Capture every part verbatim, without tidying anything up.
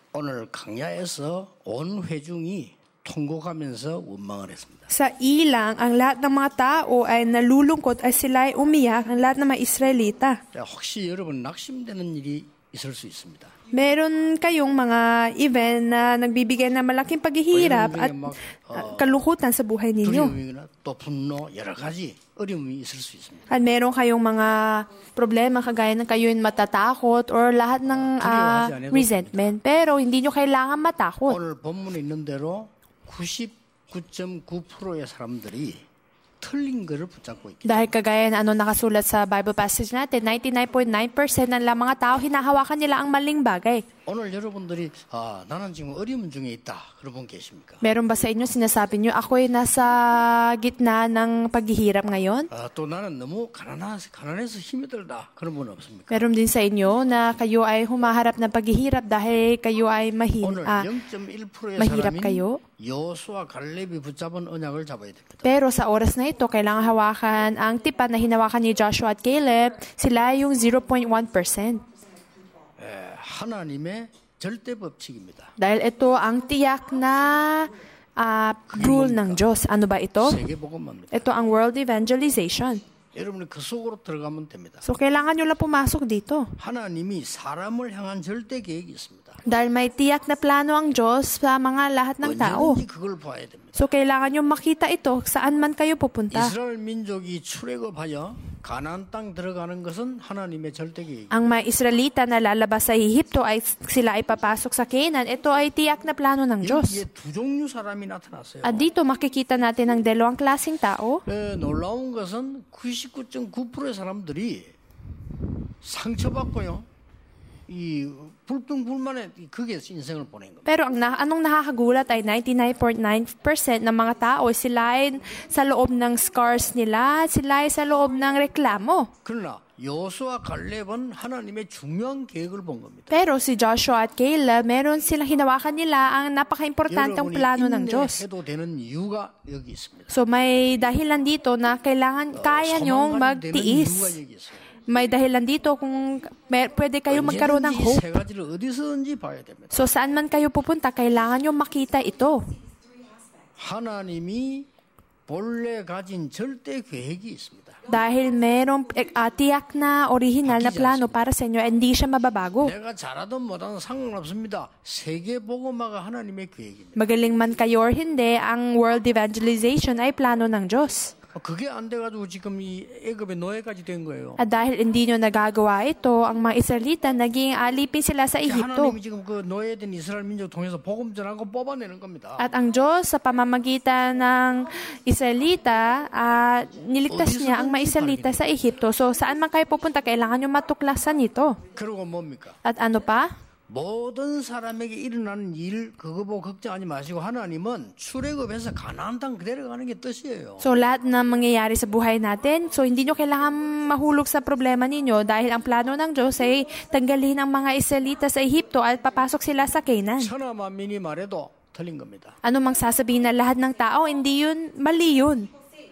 오늘 강야에서 온 회중이 통곡하면서 원망을 했습니다. Sa ilang, ang lahat ng mga tao ay nalulungkot ay sila ay umiyak, ang lahat ng mga Israelita. 자, 혹시 여러분 낙심되는 일이 있을 수 있습니다. Meron kayong mga event na nagbibigay ng malaking paghihirap at uh, kalungkutan sa buhay ninyo. 두려움이나 또 분노 여러 가지 어려움이 있을 수 있습니다. At meron kayong mga problema kagaya ng kayo'y matatakot or lahat ng uh, resentment. Pero hindi nyo kailangan matakot. 오늘 본문에 있는 대로 구십구 점 구 퍼센트의 사람들이 틀린 것을 붙잡고 있기. Dahil kagaya na ano nakasulat sa Bible passage natin, ninety-nine point nine percent ng mga tao hinahawakan nila ang maling bagay. 오늘 여러분들이 아, 나는 지금 어려움 중에 있다. 그런 분 계십니까? Meron ba sa inyo sinasabi nyo, ako'y nasa gitna ng paghihirap ngayon? 아, 또 나는 너무 가난해서, 가난해서 힘이 들다. 그런 분 없습니까? Meron din sa inyo na kayo ay humaharap ng paghihirap dahil kayo ay mahin, 오늘 ah, 영 점 일 퍼센트의 mahirap 사람이 kayo. 여호수아 갈렙이 붙잡은 언약을 잡아야 됩니다. Pero sa oras na ito, kailangan hawakan ang tipan na hinawakan ni Joshua at Caleb, sila yung zero point one percent. 에, 하나님의 절대 법칙입니다. Dahil ito ang tiyak na ah, rule ng Diyos. Ano ba ito? 세계복음화입니다. Ito ang world evangelization. 여러분이 그 속으로 들어가면 됩니다. So, kailangan nyo lang pumasok dito. 하나님이 사람을 향한 절대 계획이 있습니다. Dahil may tiyak na plano ang Diyos sa mga lahat ng tao. 언제든지 그걸 봐야 됩니다. So, kailangan nyo makita ito saan man kayo pupunta. 이스라엘 민족이 출애굽하여 가나안 땅 들어가는 것은 하나님의 절대 계획. Ang mga Israelita na lalabas sa Ehipto ay sila ay papasok sa Canaan. Ito ay tiyak na plano ng Diyos. 여기에 두 종류 사람이 나타났어요. At dito makikita natin ang dalawang klaseng tao. 에, 놀라운 것은 구십구 점 구 퍼센트의 사람들이 상처받고요. 이 불평불만에 그게 인생을 보낸 겁니다. Pero ang na, anong nakakagulat ay ninety-nine point nine percent ng mga tao sila ay sa loob ng scars nila, sila ay sa loob ng reklamo. 그러나 여호수아 갈렙은 하나님의 중요한 계획을 본 겁니다. Pero si Joshua at Caleb, meron silang hinawakan nila ang napaka-importanteng plano ng Diyos. 해도 되는 이유가 여기 있습니다. So may dahilan dito na kailangan kaya nyong magtiis. May dahilan dito kung may, pwede kayo magkaroon ng hope. 세 가지를 어디서든지 봐야 됩니다. So saan man kayo pupunta, kailangan nyong makita ito. 하나님이 본래 가진 절대 계획이 있습니다. Dahil merong uh, tiyak na original na plano para sa inyo, hindi siya mababago. 내가 잘하든 못하든 상관없습니다. 세계 복음화가 하나님의 계획입니다. Magaling man kayo or hindi, ang world evangelization ay plano ng Diyos. 그게 안 돼가지고 지금 이 애굽의 노예까지 된 거예요. At dahil hindi nyo nagagawa ito, ang mga Israelita, naging alipin sila sa Ehipto. 하나님이 지금 그 노예된 이스라엘 민족 통해서 복음 전하고 뽑아내는 겁니다. At ang Diyos, sa pamamagitan ng Israelita, uh, niligtas niya ang mga Israelita sa Ehipto. So, saan man kayo pupunta, kailangan nyo matuklasan ito. 그리고 뭡니까? At ano pa? 모든 사람에게 일어나는 일 그거 보고 걱정하지 마시고 하나님은 출애굽해서 가나안 땅 그대로 가는 게 뜻이에요. So lahat na mangyayari sa buhay natin, so hindi nyo kailangan mahulog sa problema ninyo dahil ang plano ng Diyos ay tanggalin ang mga Israelita sa Ehipto at papasok sila sa Canaan. 천하 만민이 말해도 틀린 겁니다. Ano mang sasabihin na lahat ng tao, hindi yun, mali yun.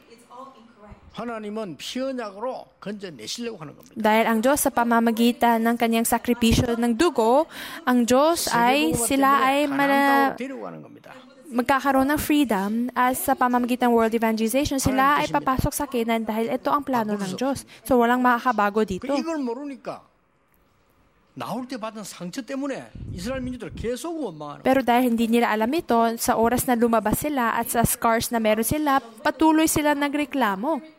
하나님은 피언약으로 건져내시려고 하는 겁니다. Dahil ang Diyos sa pamamagitan ng kanyang sakripisyo ng dugo, ang Diyos ay sila ay mala, magkakaroon ng freedom at sa pamamagitan ng world evangelization, sila ay papasok sa Canaan dahil ito ang plano ng Diyos. So walang makakabago dito. 이걸 모르니까 나올 때 받은 상처 때문에 이스라엘 민족들 계속 원망하는. Pero dahil hindi nila alam ito, sa oras na lumabas sila at sa scars na meron sila, patuloy sila nagreklamo.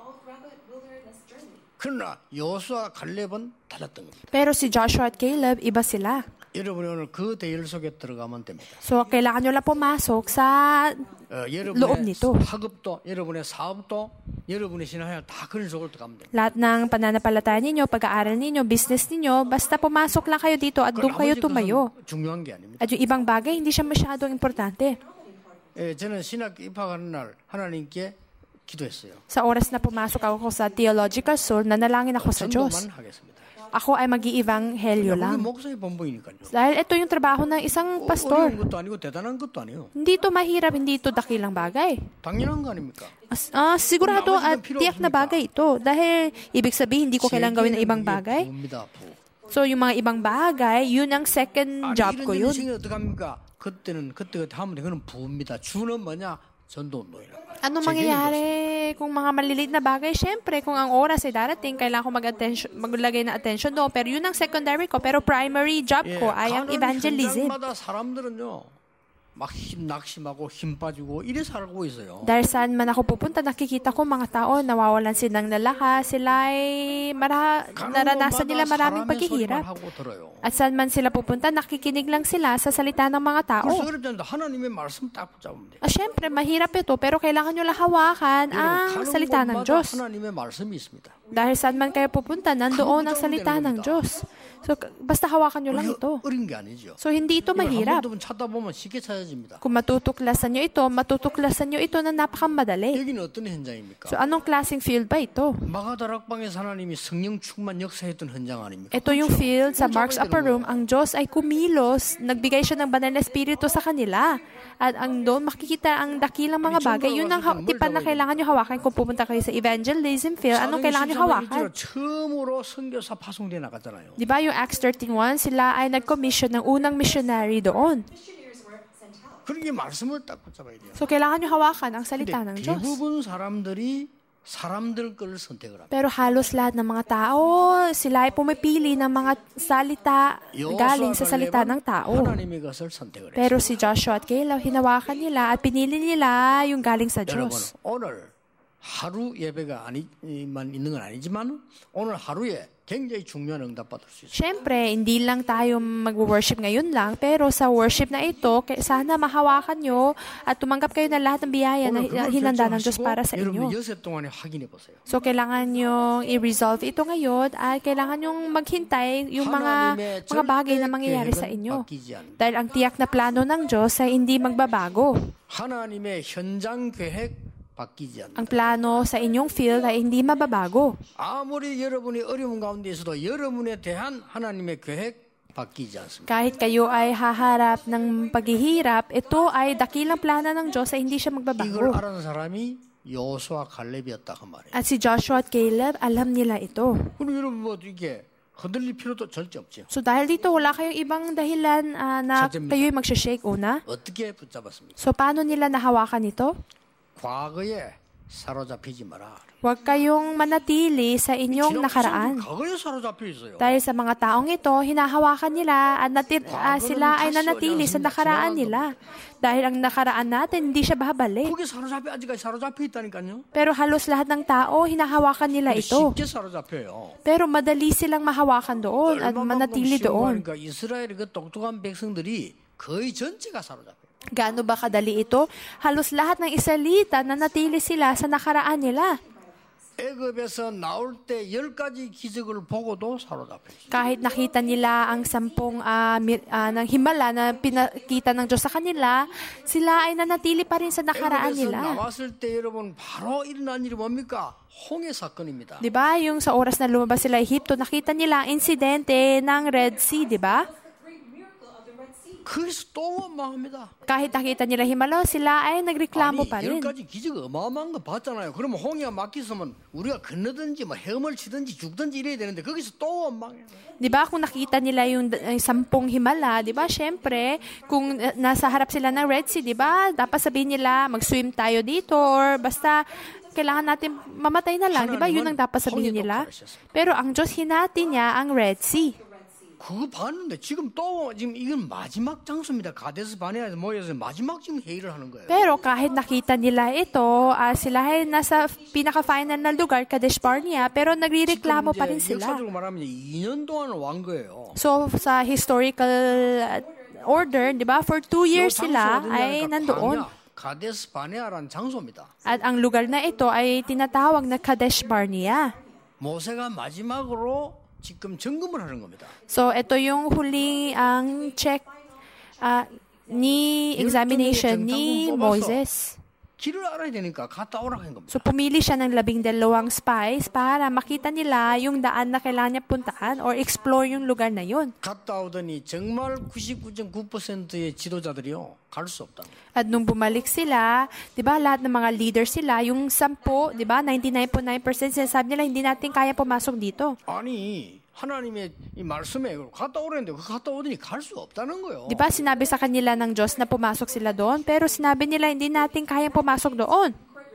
그러나 여호수아 갈렙은 달랐던 겁니다. Pero si Joshua at Caleb, iba sila. 여러분이 오늘 그 대열 속에 들어가면 됩니다. So, kailangan nyo lang pumasok sa 어, loob nito. 학업도, 여러분의 사업도, 여러분의 신앙을 다 그런 속으로 들어가면 됩니다. Lahat ng pananampalataya ninyo, pag-aaral ninyo, business ninyo, basta pumasok lang kayo dito at doon kayo tumayo. 중요한 게 아닙니다. At yung ibang bagay, hindi siya masyadong importante. 예, 저는 신학 입학하는 날 하나님께 기도했어요. Sa oras na pumasok ako sa theological school, nanalangin ako sa Diyos. Ako ay mag-iibanghelyo lang. Dahil ito yung trabaho ng isang pastor. Hindi ito mahirap, hindi ito dakilang bagay. Ah, sigurado at tiyak na bagay ito. Dahil ibig sabihin, hindi ko kailangan gawin ng ibang bagay. So yung mga ibang bagay, yun ang second job ko yun. 그때는 그때가 하면 그는 부입니다. 주는 뭐냐? 전도운동이라. Ano mangyayari kung mga maliliit na bagay? Siyempre, kung ang oras ay darating, kailangan ko mag-attention, maglagay na attention doon. Pero yun ang secondary ko. Pero primary job ko ay ang evangelism. 사람들은요. 막 힘 낙심하고 힘 빠지고 이래 살고 있어요. Dahil saan man ako pupunta, nakikita ko mga tao nawawalan silang nalakas, sila ay mara, naranasan nila maraming paghihirap. At saan man sila pupunta, nakikinig lang sila sa salita ng mga tao. Ah, syempre, mahirap ito, pero kailangan nyo lang hawakan ang salita ng Diyos. Dahil saan man kayo pupunta, nandoon ang salita ng Diyos. So, basta hawakan nyo lang ito. So, hindi ito mahirap. Kung matutuklasan nyo ito, matutuklasan nyo ito na napakamadali. So, anong klaseng field ba ito? Ito yung field sa Mark's Upper Room. Ang Diyos ay kumilos, nagbigay siya ng banal na espiritu sa kanila. At ang doon, makikita ang dakilang mga bagay. Yun ang tipan na kailangan nyo hawakan kung pupunta kayo sa evangelism field. Anong kailangan nyo hawakan? Di ba yung Acts thirteen one, sila ay nag-commission ng unang missionary doon. So, kailangan nyo hawakan ang salita ng Diyos. Pero halos lahat ng mga tao, sila ay pumipili ng mga salita galing sa salita ng tao. Pero si Joshua at Caleb, hinawakan nila at pinili nila yung galing sa Diyos. 하루 예배가 아니만 있는 건 아니지만 오늘 하루에 굉장히 중요한 응답 받을 수 있어요. Siyempre, hindi lang tayo mag-worship ngayon lang, pero sa worship na ito, sana mahawakan nyo at tumanggap kayo ng lahat ng biyaya na hinanda ng Diyos para sa inyo. So, kailangan nyo i-resolve ito ngayon at kailangan nyo maghintay yung mga mga bagay na mangyayari sa inyo. Dahil ang tiyak na plano ng Diyos ay hindi magbabago. 하나님의 현장 계획 ang plano sa inyong field ay hindi mababago. 아무리 여러분이 어려운 가운데 있어도 여러분에 대한 하나님의 계획 바뀌지 않습니다. Kahit kayo ay haharap ng paghihirap, ito ay dakilang plano ng Diyos ay hindi siya magbabago. 이걸 아는 사람이 여호수아 갈렙이었다 그 말이에요. At si Joshua at Caleb, alam nila ito. 그리고 여러분 뭐 이게 흔들릴 필요도 절대 없죠. So dahil dito wala kayong ibang dahilan uh, na kayo'y magsha-shake una. 어떻게 붙잡았습니까? So paano nila nahawakan ito? 과거에 사로잡히지 마라. Huwag kayong manatili sa inyong nakaraan. Dahil sa mga taong ito, hinahawakan nila at natir, uh, sila ay nanatili sa nakaraan nila. Dahil ang nakaraan natin, hindi siya babalik. Pero halos lahat ng tao, hinahawakan nila ito. Pero madali silang mahawakan doon at manatili doon. Gaano ba kadali ito? Halos lahat ng Israelita na natili sila sa nakaraan nila. Kahit nakita nila ang sampung uh, uh, ng himala na pinakita ng Diyos sa kanila, sila ay nanatili pa rin sa nakaraan nila. Diba? Yung sa oras na lumabas sila Ehipto, nakita nila ang insidente ng Red Sea, diba? Kahit nakita nila himala, sila ay nagreklamo pa rin. Diba, kung nakita nila yung uh, sampung himala, diba, syempre, kung uh, nasa harap sila ng Red Sea, diba, dapat sabihin nila, mag-swim tayo dito, or basta, kailangan natin mamatay na lang, diba, yun ang dapat sabihin nila. Pero ang Diyos hinati niya ang Red Sea. 그거 봤는데 지금 또 지금 이건 마지막 장소입니다. 가데스 바네아에서 모여서 마지막 지금 회의를 하는 거예요. Pero kahit nakita nila ito, uh, sila ay nasa pinaka-final na lugar, Kadesh Barnea, pero nagrereklamo pa rin sila. 역사적으로 말하면 이 년 동안 왕 거예요. So sa historical order, di ba, for two years sila ay nandoon. 가데스 바네아라는 장소입니다. At ang lugar na ito ay tinatawag na Kadesh Barnea. 모세가 마지막으로 지금 점검을 하는 겁니다. So ito yung huling ang check uh, ni examination ni Moses. 길을 알아야 되니까 갔다 오라고 한 겁니다. So pumili siya ng labing dalawang spies para makita nila yung daan na kailangan niya puntahan or explore yung lugar na yun. 갔다 오더니 정말 구십구 점 구 퍼센트의 지도자들이요 갈 수 없다. At nung bumalik sila, 'di ba, lahat ng mga leader sila, yung sampo, 'di ba, ninety-nine point nine percent sinasabi nila hindi natin kaya pumasok dito. 아니 하나님의 이 말씀에 갔다 오랬는데 그 갔다 오더니 갈 수 없다는 거예요. Di ba sinabi sa kanila ng Diyos na pumasok sila doon, pero sinabi nila hindi natin kayang pumasok doon.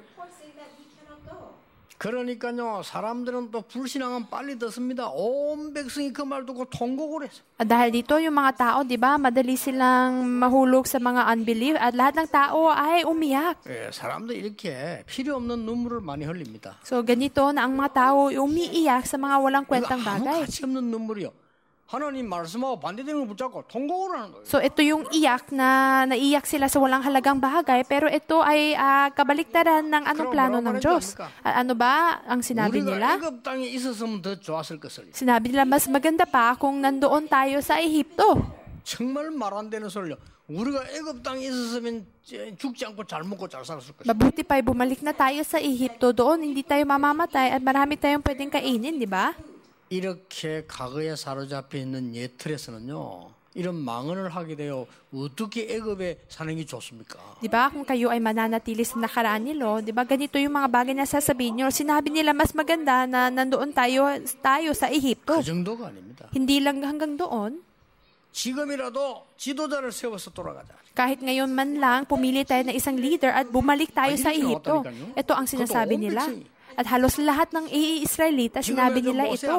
그러니까요, 사람들은 또 불신앙은 빨리 듣습니다. 온 백성이 그 말 듣고 통곡을 했어. At dahil dito yung mga tao, di ba, madali silang mahulog sa mga unbelief at lahat ng tao ay umiyak. 예, 사람들 이렇게 필요 없는 눈물을 많이 흘립니다. So ganito na ang mga tao umiiyak sa mga walang kwentang bagay. 아무 가치 없는 눈물이요. 하나님 말씀하고 반대되는 걸 붙잡고 통곡을 하는 거예요. So ito yung iyak na naiyak sila sa walang halagang bagay, pero ito ay uh, kabaliktaran ng anong plano ng Diyos. At ano ba ang sinabi nila? 애굽 땅에 있었으면 더 좋았을 것을. Sinabi nila mas maganda pa kung nandoon tayo sa Ehipto. 정말 말 안 되는 소리요. 우리가 애굽 땅에 있었으면 죽지 않고 잘 먹고 잘 살았을 것이다. Mabuti pa bumalik na tayo sa Ehipto, doon hindi tayo mamamatay at marami tayong pwedeng kainin, di ba? 이렇게 과거에 사로잡혀 있는 옛틀에서는요, 이런 망언을 하게 되어 어떻게 애굽에 사는 게 좋습니까? Di ba kung kayo ay mananatili sa nakaraan nilo, di ba ganito yung mga bagay na sasabihin nyo, sinabi nila mas maganda na nandoon tayo tayo sa Ehipto. 그 정도가 아닙니다. Hindi lang hanggang doon. 지금이라도 지도자를 세워서 돌아가자. Kahit ngayon man lang pumili tayo ng isang leader at bumalik tayo sa Ehipto. Ito ang sinasabi nila. At halos lahat ng Israelita, sinabi nila ito.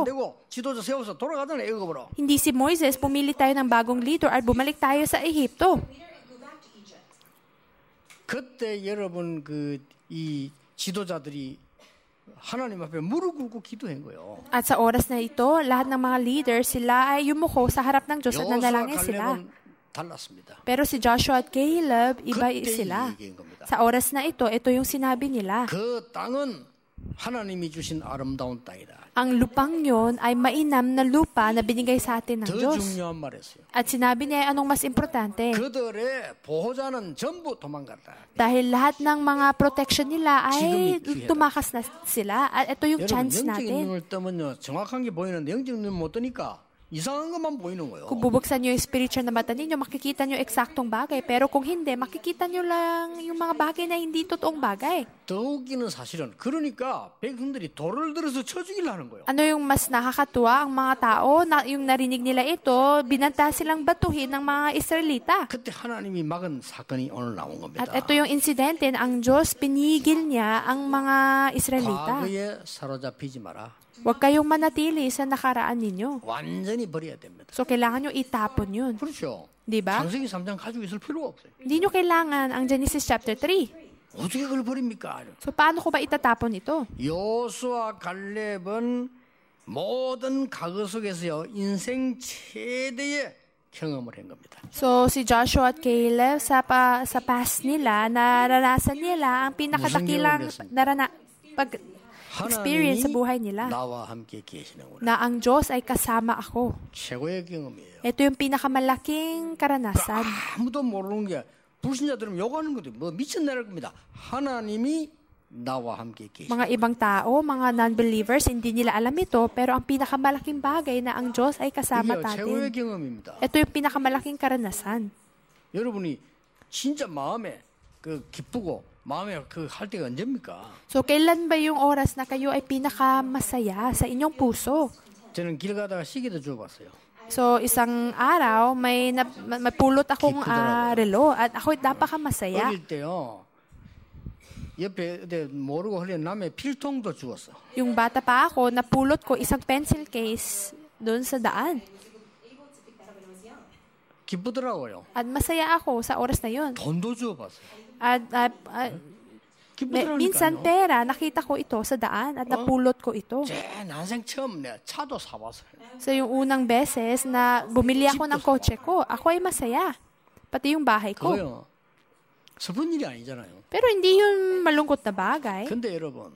Hindi si Moises, pumili tayo ng bagong leader at bumalik tayo sa Ehipto. 그때 여러분 그 이 지도자들이 하나님 앞에 무릎 꿇고 기도한 거예요. At sa oras na ito, lahat ng mga leaders, sila ay yumuko sa harap ng Diyos at nanalangin sila. 달랐습니다. Pero si Joshua at Caleb, iba sila. Sa oras na ito, ito yung sinabi nila. 그 땅은 하나님이 주신 아름다운 땅이다. Ang lupang yon ay mainam na lupa na binigay sa atin ng 더 Diyos. 중요한 말이었어요. At sinabi niya anong mas importante. 그들의 보호자는 전부 도망갔다. Dahil lahat ng mga protection nila ay tumakas na sila. At ito yung chance 영적인 natin. 눈을 뜨면요, 정확한 게 보이는데 영적인 눈 못 뜨니까 이상한 것만 보이는 거예요. Kung bubuksan nyo yung spiritual na mata ninyo, makikita nyo eksaktong bagay. Pero kung hindi, makikita nyo lang yung mga bagay na hindi totoong bagay. 더 웃기는 사실은 그러니까 백성들이 돌을 들어서 쳐 죽이려 하는 거예요. Ano yung mas nakakatuwa? Ang mga tao, na, yung narinig nila ito, binanta silang batuhin ng mga Israelita. 그때 하나님이 막은 사건이 오늘 나온 겁니다. At ito yung insidente na ang Diyos pinigil niya ang mga Israelita. 과거에 사로잡히지 마라. Huwag kayong manatili sa nakaraan ninyo. 완전히 버려야 됩니다. So, kailangan nyo itapon yun. 그렇죠. Diba? 창세기 삼 장 가지고 있을 필요가 없어요. Hindi nyo kailangan ang Genesis chapter three. 어떻게 그걸 버립니까? So, paano ko ba itatapon ito? 여호수아 갈렙은 모든 과거 속에서요, 인생 최대의 경험을 한 겁니다. So, si Joshua at Caleb, sa, pa, sa past nila, naranasan nila ang pinakadakilang narana, pag, experience sa buhay nila. 나와 함께 계시는구나. Na ang Diyos ay kasama ako. 최고의 경험이에요. Ito yung pinakamalaking karanasan. 아무도 모르는 게 불신자들은 욕하는 것도 뭐 미쳤나랄 겁니다. 하나님이 나와 함께 계시는. Mga ibang tao, mga non-believers, hindi nila alam ito, pero ang pinakamalaking bagay na ang Diyos ay kasama 이게 최고의 natin. 경험입니다. Ito yung pinakamalaking karanasan. 여러분이 진짜 마음에 그 기쁘고 마음에 그 할 때가 언제입니까? So, kailan ba yung oras na kayo ay pinakamasaya sa inyong puso? 저는 길 가다가 시계도 주워봤어요. So, isang araw, may, na, may pulot akong uh, relo at ako'y napakamasaya. 어릴 때요, 옆에 모르고 흘린 남의 필통도 주웠어. Yung bata pa ako, napulot ko isang pencil case doon sa daan. 기쁘더라고요. At masaya ako sa oras na yun. 돈도 주워봤어요. At, at, at minsan pera, nakita ko ito sa daan at napulot ko ito. 제 난생 처음 내가 차도 사봤어요. So yung unang beses na bumili ako ng kotse ko, ako ay masaya. Pati yung bahay ko. 그거요. 슬픈 일이 아니잖아요. Pero hindi yun malungkot na bagay. 근데 여러분,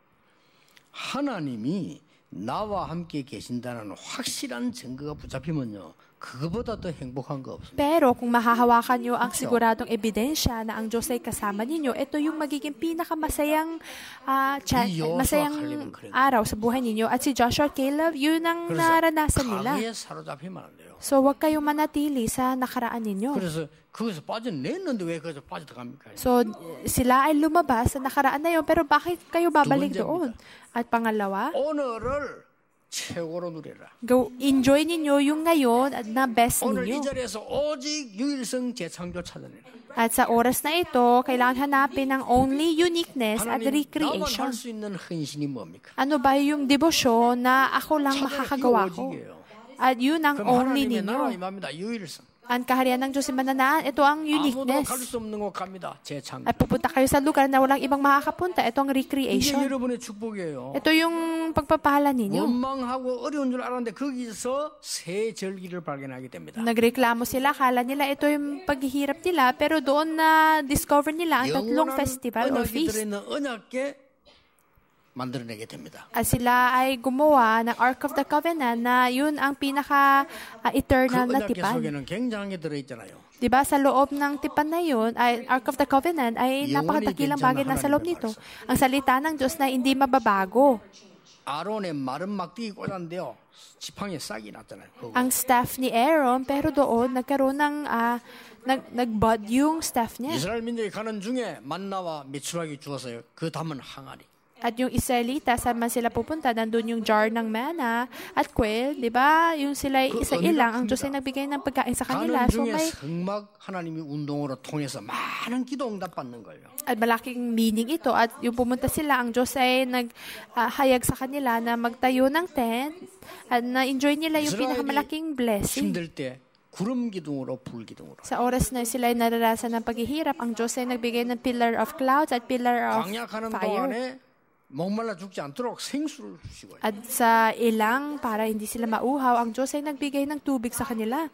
하나님이 나와 함께 계신다는 확실한 증거가 붙잡히면요, 그거보다 더 행복한 거 없습니다. Pero kung mahahawakan nyo ang siguradong ebidensya na ang Diyos ay kasama ninyo, ito yung magiging pinakamasayang uh, chan- masayang araw sa buhay ninyo. At si Joshua at Caleb, yun ang naranasan nila. So, huwag kayong manatili sa nakaraan ninyo. So, sila ay lumabas sa nakaraan na yun, pero bakit kayo babalik doon? At pangalawa, 오늘을 최고로 누려라. Go, enjoy ninyo yung ngayon at na best 오늘 이 ninyo. 자리에서 오직 유일성 재창조 찾아내라. At sa oras na ito, kailangan hanapin ang only uniqueness at 하나님 나만 recreation. 할 수 있는 헌신이 뭡니까? Ano ba yung debosyon na ako lang makakagawa ko? At yun ang 그럼 only 하나님의 나라 ninyo. 임합니다. 유일성. Ang kaharian ng Diyos ay mananaan, ito ang 아무도 uniqueness. 갈 수 없는 곳 갑니다. 재창조. At pupunta kayo sa lugar na walang ibang makakapunta, ito ang 이게 recreation. 여러분의 축복이에요. Ito yung pagpapahala ninyo. 원망하고 어려운 줄 알았는데 거기서 새 절기를 발견하게 됩니다. Nagreklamo sila, akala nila ito yung paghihirap nila, pero doon na discover nila ang tatlong festival or 언약이 feast. 들어있는 언약계 만들어내게 됩니다. At sila ay gumawa ng Ark of the Covenant na yun ang 그 pinaka-eternal na 언약계 tipan. 속에는 굉장한 게 들어있잖아요. Diba sa loob ng tipan na yun, ay Ark of the Covenant, ay napakadakilang bagay na sa loob nito. Ang salita ng Diyos na hindi mababago. 아론의 마른 막대기 꽂았는데요. 지팡이에 싹이 났잖아요. 그거. Ang staff ni Aaron, pero doon nagkaroon ng ah, nag, nag-bud yung staff niya. 이스라엘 민족이 가는 중에 만나와 메추라기 주었어요. 그 담은 항아리. At yung Israelita, saan man sila pupunta, nandun yung jar ng manna at quail, di ba? Yung sila isa ilang, ang Diyos ay nagbigay ng pagkain sa kanila. 가는 So 중에 may, 성막 하나님이 운동으로 통해서 많은 기도 응답 받는 거예요. at malaking meaning ito. At yung pumunta sila, ang Diyos ay naghayag sa kanila na magtayo ng tent at na-enjoy nila yung pinakamalaking blessing. 힘들 때 구름 기둥으로 불 기둥으로. Sa oras na sila ay nararasan ng paghihirap, ang Diyos ay nagbigay ng pillar of clouds at pillar of 광야가는 fire. 동안에 목말라 죽지 않도록 생수를 주시고. At sa ilang, para hindi sila mauhaw, ang Diyos ay nagbigay ng tubig sa kanila.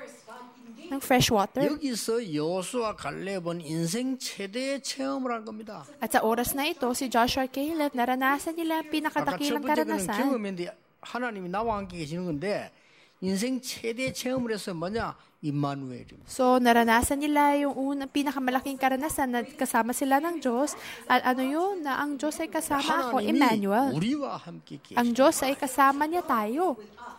Ng fresh water. 여기서 여호수아 갈렙은 인생 최대의 체험을 한 겁니다. At sa oras na ito, si Joshua at Caleb, naranasan nila ang 아까 첫 pinakadakilang 번째 거는 karanasan. 경험인데 하나님이 나와 함께 계시는 건데 인생 최대 체험을 해서 뭐냐? 임마누엘입니다. So, naranasan nila yung unang pinakamalaking karanasan na kasama sila ng Diyos. At ano yun? Na ang Diyos ay kasama ako, 하나님이 Emmanuel. 우리와 함께 계시. Ang Diyos ay kasama niya tayo.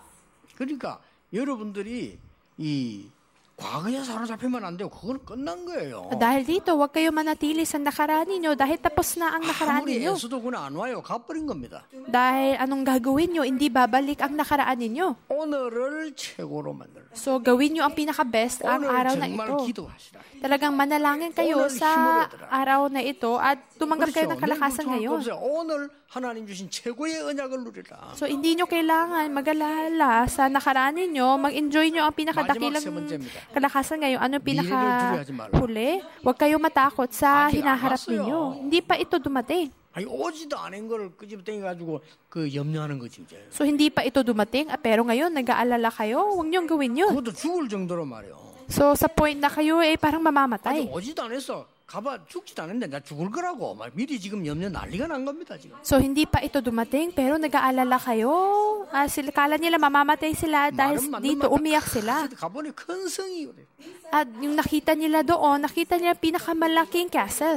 그러니까 여러분들이 이 과거에 사로잡히면 안 돼요. 그건 끝난 거예요. Dahil dito, huwag kayo manatili sa nakaraan ninyo dahil tapos na ang nakaraan 아무리 ninyo. 애써도 그건 안 와요. 가버린 겁니다. Dahil anong gagawin nyo, hindi babalik ang nakaraan ninyo. 오늘을 최고로 만들라. So, gawin nyo ang pinaka-best ang 오늘 araw na 정말 ito. 기도하시라. Talagang manalangin kayo 오늘 sa 힘을 얻으라. araw na ito at tumanggap kayo ng 그렇죠. kalakasan 내일부터 할 거 ngayon. 없어요. 오늘 하나님 주신 최고의 언약을 누리라. So, hindi nyo kailangan mag-alala sa nakaraan ninyo. Mag-enjoy nyo ang pinakadakilang 마지막 세 번째입니다. kalakasan ngayon. Ano 미래를 두려워하지 말라. pinaka-huli? Huwag kayo matakot sa 아직 안 hinaharap 왔어요. ninyo. Hindi pa ito dumating. 아니 오지도 않은 거를 끄집어당겨가지고 그 염려하는 거지 이제. So, hindi pa ito dumating. ah, Pero ngayon, nag-aalala kayo. Huwag nyo gawin yun. 그것도 죽을 정도로 말이요. So, sa point na kayo ay parang 아직 mamamatay. 오지도 않았어. 가봐 죽지도 않은데 나 죽을 거라고 막 미리 지금 염려 난리가 난 겁니다 지금. So, hindi pa ito dumating, pero nag-aalala kayo. Ah, sila, kala nila mamamatay sila dahil 말은 맞는 dito 말이다. umiyak sila. 가보니 큰 성이 그래. At yung nakita nila doon, nakita nila pinakamalaking castle.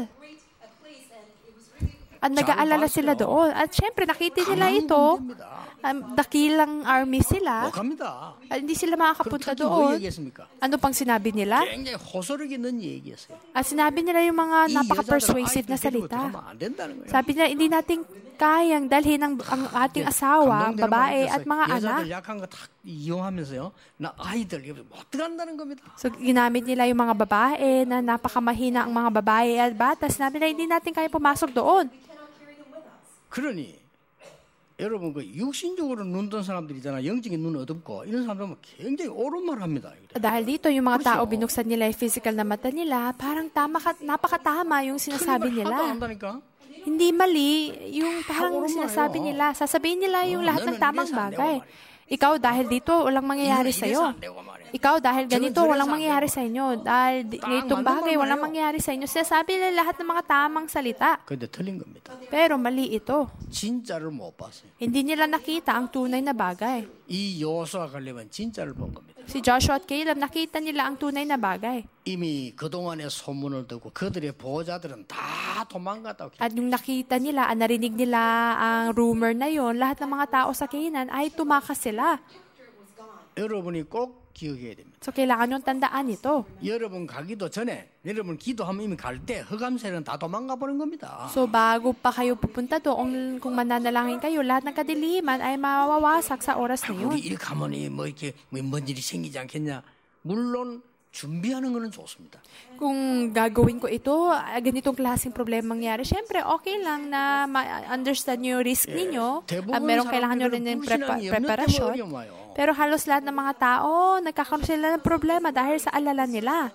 At nag-aalala sila doon. At syempre, nakita nila ito. Um, dakilang army sila. 못 갑니다. At hindi sila makakapunta 그렇게 뭐 doon. 얘기했습니까? Ano pang sinabi nila? 굉장히 호소력 있는 얘기였어요. At sinabi nila yung mga 이 napaka-persuasive 여자들 na 아이들 데리고 salita. 들어가면 안 된다는 거예요. Sabi nila, hindi natin kayang dalhin ang, ang ating asawa, 감동되는 babae 말이 at mga 있었어요. anak. 여자들 약한 거 다 이용하면서요. 나 아이들 이거 못 들어간다는 겁니다. So, ginamit nila yung mga babae na napakamahina ang mga babae at bata. Sinabi nila, hindi natin kaya pumasok doon. 그러니 여러분 그 육신적으로 눈 뜬 사람들이잖아. 영적인 눈 어둡고 이런 사람들은 굉장히 옳은 말 합니다. Dahil dito, yung mga tao, 그렇죠. binuksan nila yung physical na mata nila, parang tama, napakatama yung sinasabi 틀린 걸 하나도 nila. 안 한다니까. Hindi mali yung parang 옳은 sinasabi 말이에요. nila. Sasabihin nila yung 어, lahat ng 너는 tamang 이래서 안 되고 bagay. 말이야. Ikaw, dahil dito, walang mangyayari 이래서 sa'yo. 안 되고 말이야. Ikaw, dahil ganito, 저는 walang 저래서 안 mangyayari 되고 sa inyo. Dahil di- 딱 ganitong 맞는 bagay, 말 walang 말이에요. mangyayari sa inyo. Sinasabi nila lahat ng mga tamang salita. 근데 틀린 겁니다. Pero mali ito. 진짜를 못 봤어요. Hindi nila nakita ang tunay na bagay. 이 여호수아 갈렙은 진짜를 본 겁니다. Si Joshua at Caleb, nakita nila ang tunay na bagay. 이미 그동안의 소문을 듣고 그들의 보호자들은 다 도망갔다고. At yung nakita nila, ang narinig nila ang rumor na yon, lahat ng mga tao sa Canaan ay tumakas sila. 여러분이 꼭 기억해야 됩니다. So kailangan yung tandaan ito. 여러분 가기도 전에 여러분 기도하면 이미 갈 때 흑암세는 다 도망가 버린 겁니다. So bago pa kayo pupunta doon, kung mananalangin kayo, lahat ng kadiliman ay mawawasak sa oras na yun. 우리 일 가면 뭐 이렇게 뭔 일이 생기지 않겠냐? 물론 준비하는 거는 좋습니다. Kung gagawin ko ito, ganitong klaseng problema mangyari, syempre okay lang na ma-understand nyo yung risk ninyo. At meron kailangan nyo rin ng prepa- preparasyon. Pero halos lahat ng mga tao, nagkakaroon sila ng problema dahil sa alala nila.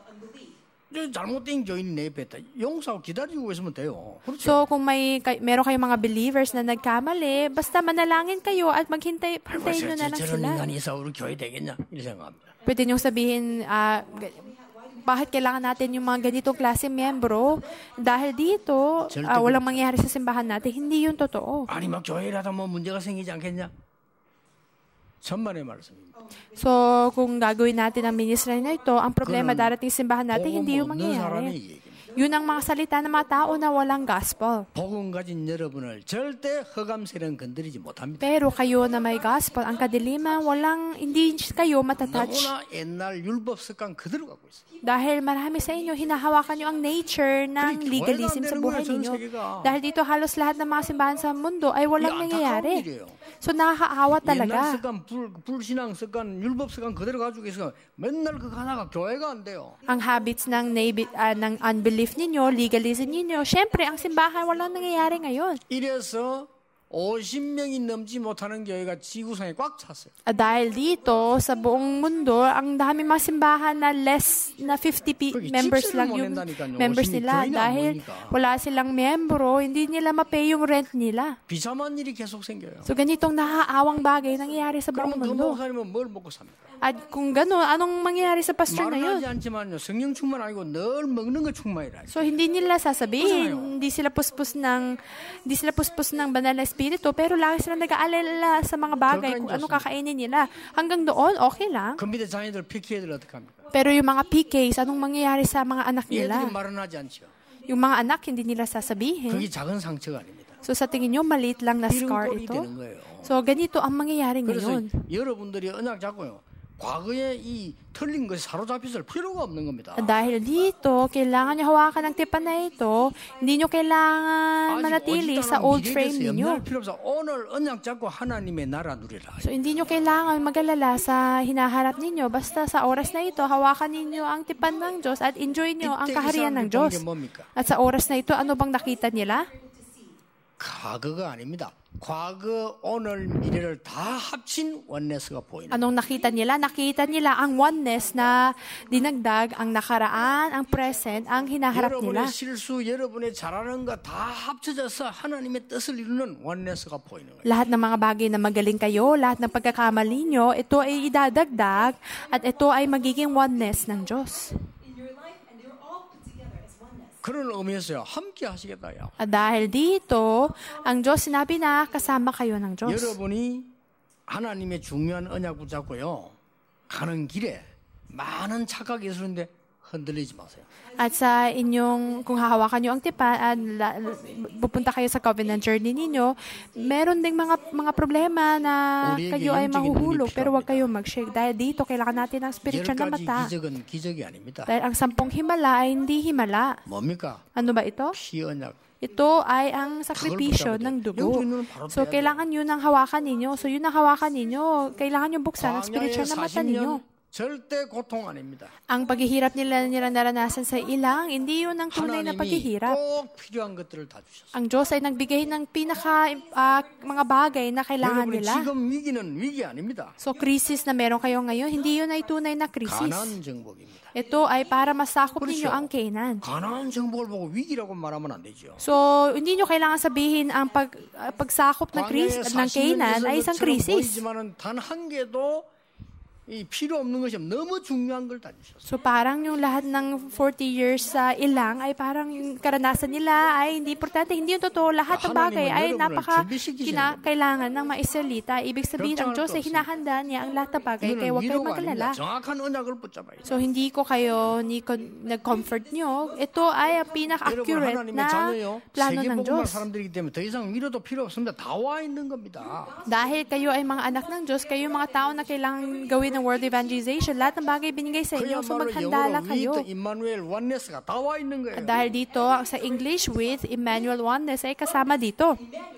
잘못된 교인이 내입했다. 용서하고 기다리고 있으면 돼요. 그렇죠? So kung may kay, meron kayong mga believers na nagkamali, basta manalangin kayo at maghintay, hintayin nyo na lang sila. 저런 인간이 있어 우리 교회 되겠냐? 이렇게 생각합니다. Pwede niyong sabihin, uh, bakit kailangan natin yung mga ganitong klase miyembro? Dahil dito, uh, walang mangyayari sa simbahan natin. Hindi yun totoo. 아니 막 교회라도 뭐 문제가 생기지 않겠냐? 천만의 말씀입니다. So, kung gagawin natin ang ministry na ito, ang problema darating sa simbahan natin, hindi yung mangyayari. Yun ang mga salita ng mga tao na walang gospel. 복음 가진 여러분을 절대 흑암세는 건드리지 못합니다. Pero kayo na may gospel, ang kadiliman, walang, hindi kayo matatouch. 너무나 옛날 율법 습관 그대로 갖고 있어요. Dahil marami sa inyo, hinahawakan nyo ang nature ng legalism sa buhay ninyo. Dahil dito halos lahat ng mga simbahan sa mundo ay walang nangyayari. So nakakaawa talaga. 옛날 습관, 불, 불신앙 습관, 율법 습관 그대로 가지고 있어. 맨날 그 하나가 교회가 안 돼요. Ang habits ng, uh, ng unbelief ninyo, legalism ninyo, syempre ang simbahan walang nangyayari ngayon. 이래서 오십 명이 넘지 못하는 교회가 지구상에 꽉 찼어요. Uh, dahil dito, sa buong mundo, ang dami mga simbahan na less na fifty p- members lang yung members nila. Dahil wala silang membro, hindi nila mapay yung rent nila. 비참한 일이 계속 생겨요. So ganitong nakakaawang bagay nangyayari sa buong 그러면 그 mundo. 목사님은 뭘 먹고 삽니까? At kung gano'n, anong mangyayari sa pastor na yun? 말은 하지 않지만요. 성령 충만 아니고 늘 먹는 거 충만이라. So hindi nila sasabihin, hindi sila puspos ng hindi sila puspos ng banal na espiritu, pero lagi sila nag-aalala sa mga bagay kung ano kakainin nila. Hanggang doon, okay lang. 근데 자녀들 피케이들 어떻게 합니까? Pero yung mga P Ks, anong mangyayari sa mga anak nila? 얘들이 말은 하지 않죠. Yung mga anak, hindi nila sasabihin. 그게 작은 상처가 아닙니다. So sa tingin nyo, maliit lang na scar ito? So ganito ang mangyayari ngayon. 그래서 여러분들이 언약 잡고요. 과거에 이 틀린 것이 사로잡혔을 필요가 없는 겁니다. Dahil dito, kailangan nyo hawakan ng tipan na ito. Hindi nyo kailangan manatili sa old frame ninyo. 오늘 언약 잡고 하나님의 나라 누리라. So hindi nyo kailangan mag-alala sa hinaharap ninyo. Basta sa oras na ito, hawakan ninyo ang tipan ng Diyos at enjoy nyo ang kaharian ng Diyos. At sa oras na ito, ano bang nakita nila? 과거가 아닙니다. 과거, 오늘, 미래를 다 합친 원네스가 보이는. Anong nakita nila? Nakita nila ang oneness na dinagdag ang nakaraan, ang present, ang hinaharap nila. 여러분의 실수, 여러분의 잘하는 거 다 합쳐져서 하나님의 뜻을 이루는 원네스가 보이는 거예요. Lahat ng mga bagay na magaling kayo, lahat ng pagkakamali nyo, ito ay idadagdag at ito ay magiging oneness ng Diyos. 그런 의미에서요. 함께 하시겠다요. At dahil dito, ang Diyos sinabi na kasama kayo ng Diyos. 여러분이 하나님의 중요한 언약 붙잡고요. 가는 길에 많은 착각이 있었는데 흔들리지 마세요. At sa inyong, kung hahawakan nyo ang tipan at la, pupunta kayo sa covenant journey ninyo, meron ding mga mga problema na kayo ay mahuhulog, pero huwag kayong mag-shake. Dahil dito, kailangan natin ng spiritual na mata. 기적은 기적이 아닙니다. Dahil ang sampung himala ay hindi himala. 뭡니까? Ano ba ito? 피 언약. Ito ay ang sakripisyo ng dugo. So, kailangan yun ang hawakan ninyo. So, yun ang hawakan ninyo. Kailangan nyo buksan ang spiritual na mata ninyo. 절대 고통 아닙니다. Ang paghihirap nila nila naranasan sa ilang, hindi yun ang tunay na paghihirap. 꼭 필요한 것들을 다 주셨어요. Ang Diyos ay nagbigay ng pinaka uh, mga bagay na kailangan nila. 지금 위기는 위기 아닙니다. So, krisis na meron kayo ngayon, hindi yun ay tunay na krisis. 가나안 정복입니다. Ito ay para masakop 그렇죠. ninyo ang Canaan. 가나안 정복을 보고 위기라고 말하면 안 되죠. So, hindi nyo kailangan sabihin ang pag, uh, pagsakop ng, krisis, ng Canaan ay isang krisis. 단 한 개도 이 필요 없는 것이 너무 중요한 걸 다 주셨어요. So parang yung lahat ng forty years sa uh, ilang ay parang yung karanasan nila ay hindi importante, hindi yung totoo. Lahat ng bagay ay napaka kina, kailangan ng maisalita. Ibig sabihin, ang Diyos ay hinahanda niya ang lahat ng bagay, kaya huwag kayong mag-alala. So hindi ko kayo ni nag-comfort nyo. Ito ay ang pinaka-accurate na plano ng Diyos. Dahil kayo ay mga anak ng Diyos, kayo mga tao na kailangan gawin bagay ng world evangelization. Lahat ng bagay binigay sa inyo. So maghanda lang kayo. Emmanuel oneness가 다 와 있는 거예요. Dahil dito, sa English with Emmanuel oneness ay kasama dito.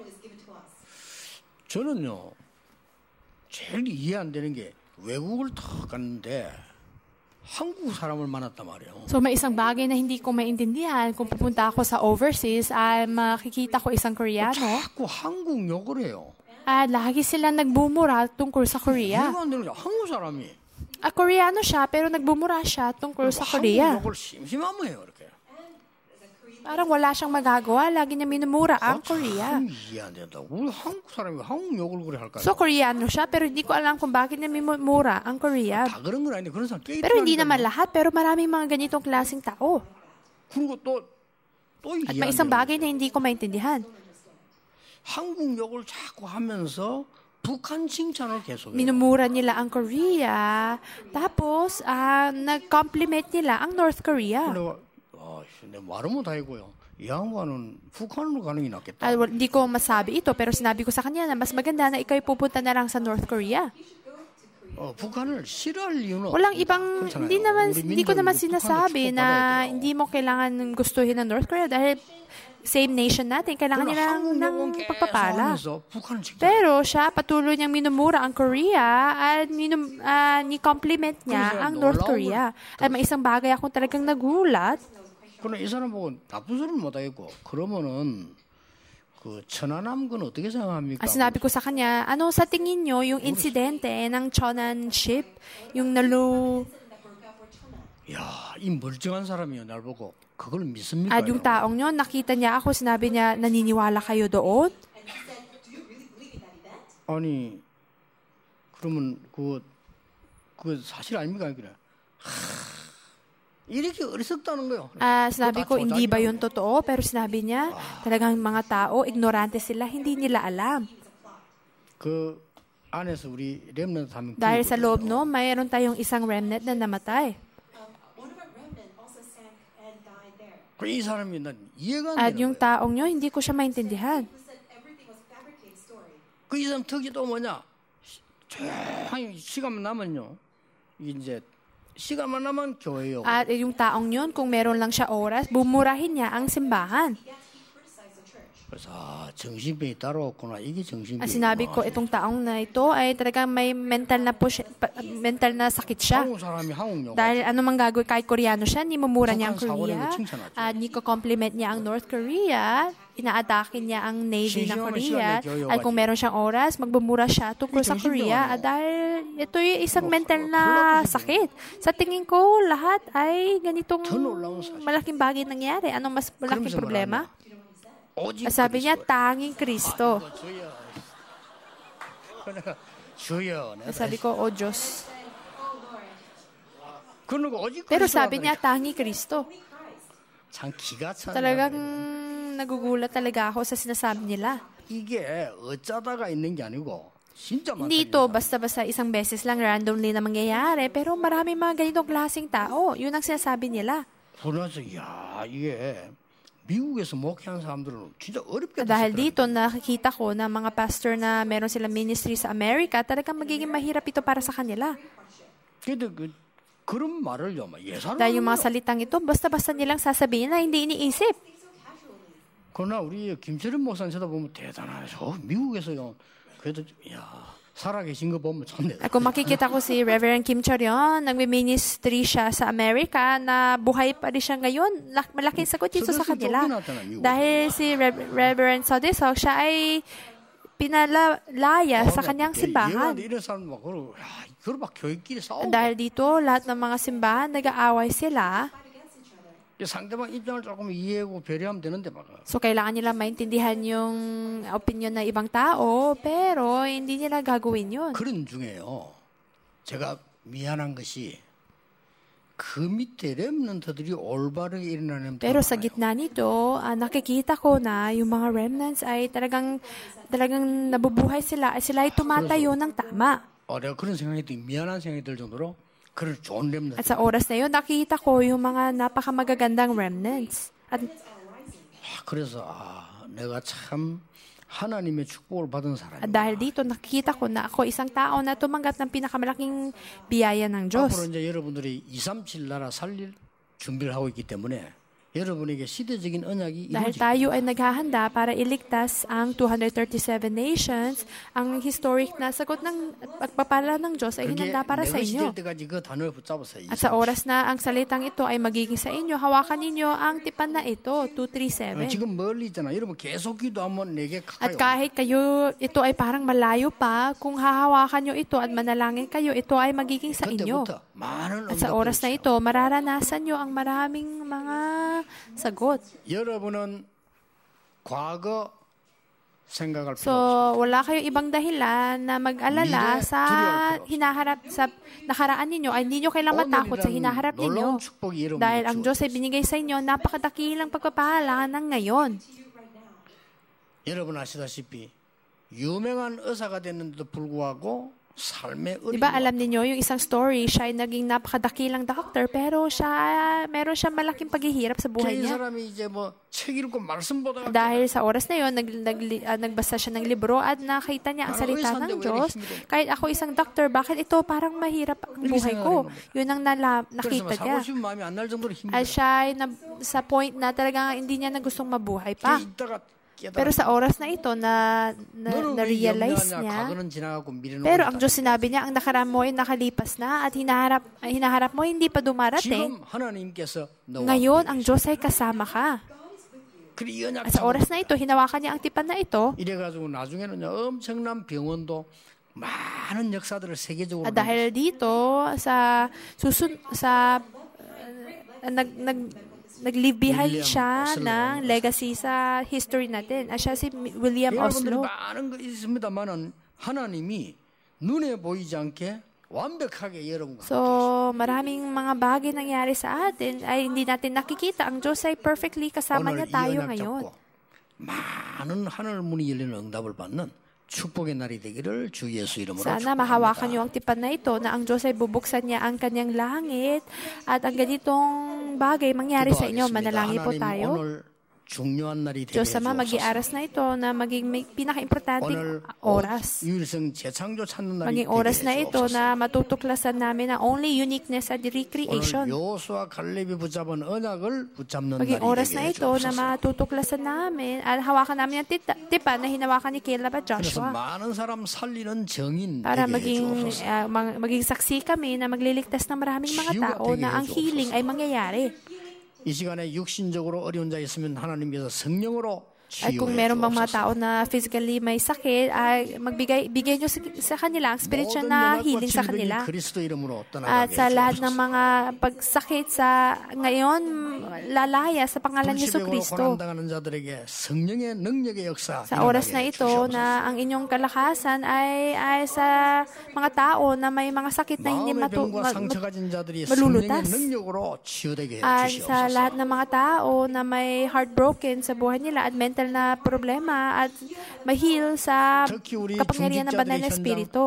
저는요, 제일 이해 안 되는 게 외국을 탁 갔는데 한국 사람을 만났단 말이에요. So may isang bagay na hindi ko maintindihan kung pupunta ako sa overseas ay makikita ko isang Koreano. 자꾸 한국 욕을 해요. At lagi sila nagbumura tungkol sa Korea. 이해가 안 되는 게 한국 사람이. Ah, Koreano siya pero nagbumura siya tungkol sa Korea. 한국 욕을 심심하면 해요, 이렇게. Parang wala siyang magagawa, lagi niya minumura ang Korea. 이해 안 된다. 우리 한국 사람이 한국 욕을 그래 할까요? So Koreano siya pero hindi ko alam kung bakit niya minumura ang Korea. 다 그런 건 아닌데 그런 사람 꽤 Pero hindi naman lahat, pero maraming mga ganitong klaseng tao. 그리고 또 또 At 이해 안 may isang 되는 bagay na hindi ko maintindihan. 한국 욕을 자꾸 하면서 북한 칭찬을 계속해요. Minumura nila ang Korea, tapos ah, nag-compliment nila ang North Korea. 내가 아, 내 말은 못 하고요. 이 양반은 북한으로 가는 게 낫겠다. Ah, well, hindi ko masabi ito, pero sinabi ko sa kanya na mas maganda na ikaw pupunta na lang sa North Korea. 어, 북한을 싫어할 이유는 Walang ibang, 그렇잖아요. hindi naman, 우리 hindi ko 민족이 naman 북한을 sinasabi na 축복받아야 돼요. hindi mo kailangan gustuhin ng North Korea dahil same nation natin, kailangan 그러나 nila 한국 ng 욕은 계속 pagpapala. 하면서 북한을 칭찬. Pero siya patuloy niyang minumura ang Korea at minum, uh, ni-compliment niya ang North Korea. At may isang bagay akong talagang nagulat. 그러나 이 사람 보고 나쁜 소리는 못 하겠고 그러면은 그 천안함 건 어떻게 생각합니까? Ah, sinabi ko sa kanya, ano sa tingin niyo yung insidente ng Cheonan ship, yung nalu... 야, 이 멀쩡한 사람이요 날 보고 그걸 믿습니까? At yung taong yun, nakita niya ako, sinabi niya, naniniwala kayo doon? 아니 그러면 그, 그 사실 아닙니까? 그래. 하, 이렇게 어리석다는 거요. Ah, sinabi ko, hindi ba yun totoo? Pero sinabi niya, talagang mga tao, ignorante sila, hindi nila alam. 그 안에서 우리 렘넌트 하면 Dahil sa loob, no, mayroon tayong isang remnant na namatay. 이 사람이 난 이해가 안 At 되는 yung 거예요. taong yun, hindi ko siya maintindihan. 그 이 사람 특이 또 뭐냐? 조용히 시간만 나면요. 이제 시간만 나면 교회요. At yung taong yun, kung meron lang siya oras, bumurahin niya ang simbahan. 그래서 아, 정신병이 따로 없구나. 이게 정신병이. At sinabi ko, itong taong na ito ay talagang may mental na po siya, pa- mental na sakit siya. 한국 사람이 한국 욕. Dahil ano mang gagawin, kahit Koreano siya, ni mumura niya ang 북한 사고를 Korea, 칭찬하죠. at ni ko-compliment niya ang North Korea, inaatake niya ang Navy ng Korea, at kung meron siyang oras, magbumura siya tungkol sa Korea. At dahil ito yung isang mental na sakit. Sa tingin ko, lahat ay ganitong malaking bagay nangyari. Anong mas malaking problema? 오직 Sabi niya, 그리스도. tanging Kristo. 주여. 그러니까 주여. 내가 Sabi ko, O Diyos. 그러니까 오직 Pero 그리스도가 sabi niya, tanging Kristo. 참 기가 차네. Talagang nagugulat talaga ako sa sinasabi nila. 이게 어쩌다가 있는 게 아니고 진짜 많다. Hindi ito basta-basta isang beses lang randomly na mangyayari, pero maraming mga ganitong klaseng tao. Yun ang sinasabi nila. 그래서 야 이게 미국에서 목회하는 사람들은 진짜 어렵겠다. Dahil dito, nakikita ko na mga pastor na meron silang ministry sa Amerika, talagang magiging mahirap ito para sa kanila. 근데 그 그런 말을요, 예산을. Dahil yung mga salitang ito, basta-basta nilang sasabihin na hindi iniisip. 그러나 우리 김철현 목사님 쳐다보면 대단하죠. 미국에서요. 그래도 야 살아계신 거 보면 좋네. At kung makikita ko si Reverend Kim Choryon, nagme-ministry siya sa Amerika na buhay pa rin siya ngayon, lak- malaking sagot dito sa kanila. Dahil si Re- Reverend Sodesok, siya ay pinalaya sa kanyang simbahan. 이런 사람 막 그러고 야, 그걸 막 교회끼리 싸우고. Dahil dito, lahat ng mga simbahan, nag-aaway sila. 상대방 입장을 조금 이해하고 배려하면 되는데 막. So, kailangan nila maintindihan yung opinion ng ibang tao, pero hindi nila gagawin yun. 그런 중에요. 제가 미안한 것이 그 밑에 렘넌트들이 올바르게 일어나는. Pero sa gitna nito, ah, nakikita ko na yung mga remnants ay talagang talagang nabubuhay sila at sila ay tumatayo ng tama. 어, 내가 그런 생각이 들, 미안한 생각이 들 정도로 그런 좋은 렘넌트. At sa oras na yun, nakikita ko yung mga napakamagagandang remnants. At 아, 그래서 아, 내가 참 하나님의 축복을 받은 사람입니다. At dahil dito nakikita ko na ako isang tao na tumanggap ng pinakamalaking biyaya ng Diyos. 앞으로 이제 여러분들이 이삼칠 나라 살릴 준비를 하고 있기 때문에 여러분에게 시대적인 언약이 Dahil tayo ay naghahanda para iligtas ang two hundred thirty-seven nations, ang historic na sagot ng pagpapala ng Diyos ay hinanda para sa inyo. At sa oras na ang salitang ito ay magiging sa inyo, hawakan ninyo ang tipan na ito, two thirty-seven. At kahit kayo, ito ay parang malayo pa, kung hahawakan nyo ito at manalangin kayo, ito ay magiging sa inyo. At sa oras na ito, mararanasan nyo ang maraming mga sagot. 여러분은 과거 생각할 필요 So, wala kayong ibang dahilan na mag-alala sa hinaharap sa nakaraan ninyo. Ay hindi nyo kailangan matakot sa hinaharap ninyo. Dahil ang Diyos ay binigay sa inyo napakadakilang pagpapala ng ngayon. 여러분 아시다시피 유명한 의사가 됐는데도 불구하고 Diba alam niyo yung isang story, siya ay naging napakadakilang doctor pero siya meron siya malaking paghihirap sa buhay niya. Dahil sa oras na yon nag, nag, uh, nagbasa siya ng libro at nakita niya ang salita ng Diyos. Kahit ako isang doctor, bakit ito parang mahirap ang buhay ko? Yun ang nala, nakita niya. At siya ay na, sa point na talagang hindi niya na gustong mabuhay pa. Pero sa oras na ito, na, na, na-realize niya, pero ang Diyos sinabi niya, ang nakaraan mo ay nakalipas na at hinaharap, hinaharap mo hindi pa dumarating. Ngayon, ang Diyos ay kasama ka. At sa oras na ito, hinawakan niya ang tipan na ito. At dahil dito, sa susun, sa uh, nag, nag, nag-leave behind siya ng legacy sa history natin. At siya si William Oslo. So, maraming mga bagay nangyari sa atin ay hindi natin nakikita. Ang Diyos ay perfectly kasama niya tayo ngayon. 많은 하늘 문이 열리는 응답을 받는 축복의 날이 되기를 주 예수 이름으로 Sana mahawakan niyo ang tipan na ito na ang Diyos ay bubuksan niya ang kanyang langit at ang ganitong bagay mangyari sa inyo. Manalangin po tayo. Diyos Ama, mag-iaras na ito na maging may pinaka-importanting oras. Maging oras na ito na matutuklasan namin ang only uniqueness at recreation. Maging oras na ito na matutuklasan namin at hawakan namin ang tipan na hinawakan ni Caleb at Joshua. Para maging, uh, maging saksi kami na magliligtas ng maraming mga tao na ang healing ay mangyayari. 이 시간에 육신적으로 어려운 자 있으면 하나님께서 성령으로 At kung meron bang mga tao na physically may sakit, ay magbigay bigay niyo sa, sa kanila ang spiritual na healing sa kanila. At sa lahat ng mga pagsakit sa ngayon, lalaya sa pangalan ni Jesucristo. Sa oras na ito na ang inyong kalakasan ay, ay sa mga tao na may mga sakit na hindi matu, ma, malulutas. At sa lahat ng mga tao na may heartbroken sa buhay nila at mental na problema at mahil sa kapangyarihan ng banal na espiritu.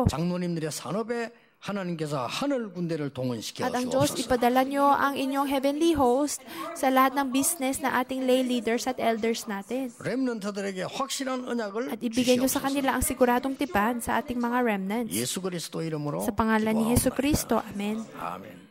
At ang Diyos, ipadala nyo ang inyong heavenly host sa lahat ng business na ating lay leaders at elders natin. At ibigay nyo sa kanila ang siguradong tipan sa ating mga remnants. Sa pangalan ni Jesucristo. Amen. Amen.